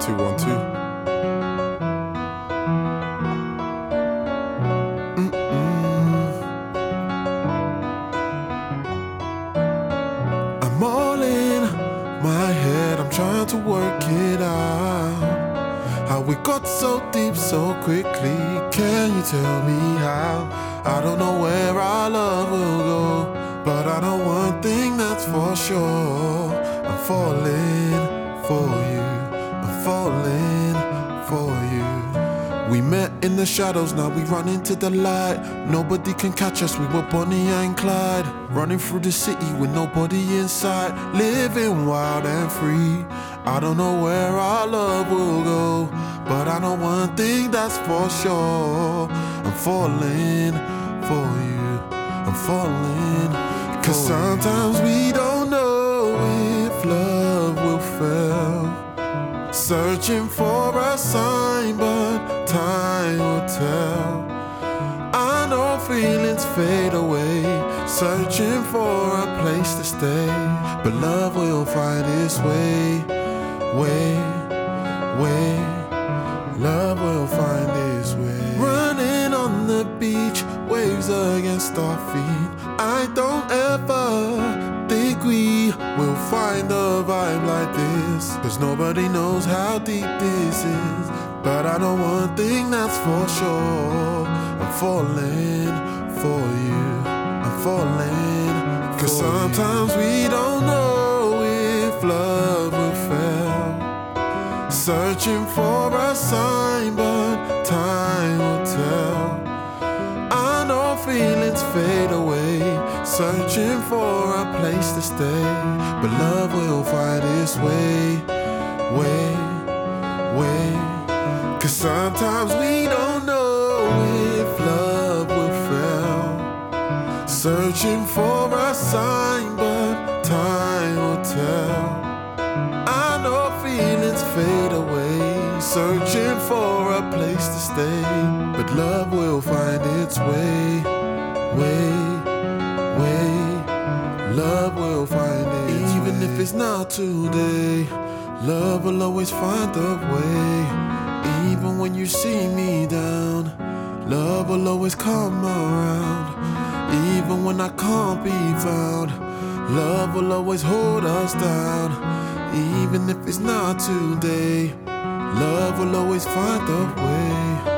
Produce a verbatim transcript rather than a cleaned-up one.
two, one, two. Mm-mm. I'm all in my head, I'm trying to work it out. How we got so deep so quickly, can you tell me how? I don't know where our love will go, but I know one thing that's for sure. I'm falling for you, I'm falling for you. We met in the shadows, now we run into the light. Nobody can catch us, we were Bonnie and Clyde. Running through the city with nobody in sight, living wild and free. I don't know where our love will go, but I know one thing that's for sure. I'm falling for you, I'm falling. Cause sometimes we don't know if love will fail. Searching for a sign, but time will tell. I know feelings fade away, searching for a place to stay, but love will find its way, way, way. Love will find its way. Running on the beach, waves against our feet. I don't ever think we will find a vibe like this, cause nobody knows how deep this is. But I know one thing that's for sure. I'm falling for you, I'm falling. Cause sometimes we don't know if love will fail. Searching for a sign, but time will tell. I know feelings fade away, searching for a place to stay, but love will find its way, way, way. Cause sometimes we don't know if love will fail. Searching for a sign, but time will tell. I know feelings fade away, searching for a place to stay, but love will find its way, way, way. Love will find its way. Even if it's not today, love will always find a way. Even when you see me down, love will always come around. Even when I can't be found, love will always hold us down. Even if it's not today, love will always find a way.